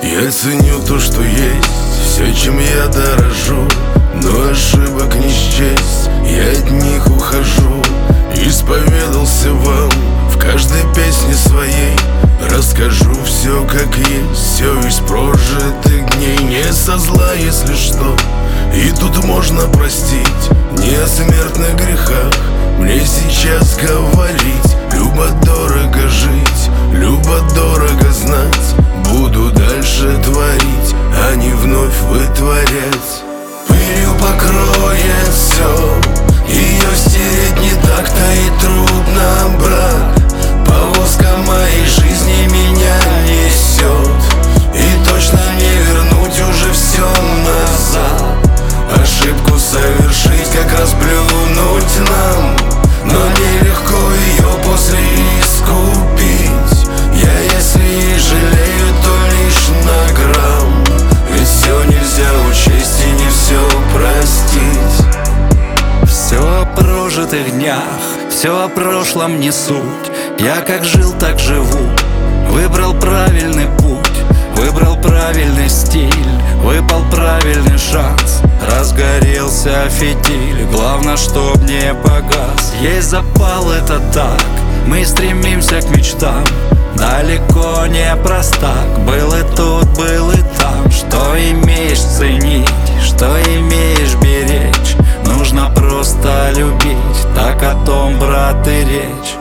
Я ценю то, что есть, все, чем я дорожу. Но ошибок не счесть, я от них ухожу. Исповедался вам в каждой песне своей. Расскажу все как есть, все из прожитых дней. Не со зла, если что, и тут можно простить. Не о смертных грехах мне сейчас говорить. Любо-дорого жить, любо-дорого знать. Буду дальше творить, а не вновь вытворять. Пылью покроет все, ее стереть не так-то и трудно, брат. Повозка моей жизни меня несет, и точно не вернуть уже все назад. Ошибку совершить, как раз плюнуть нам, но нелегко ее после искупить. Я если и жалею, то лишь на грамм, ведь все нельзя учесть и не все простить. Все о прожитых днях, все о прошлом не суть. Я как жил, так живу. Выбрал правильный путь, выбрал правильный стиль, выпал правильный шанс. Разгорелся фитиль, главное, чтоб не погас. Есть запал, это так, мы стремимся к мечтам. Далеко не простак, был и тут, был и там. Что имеешь ценить, что имеешь беречь. Нужно просто любить, так о том, брат, и речь.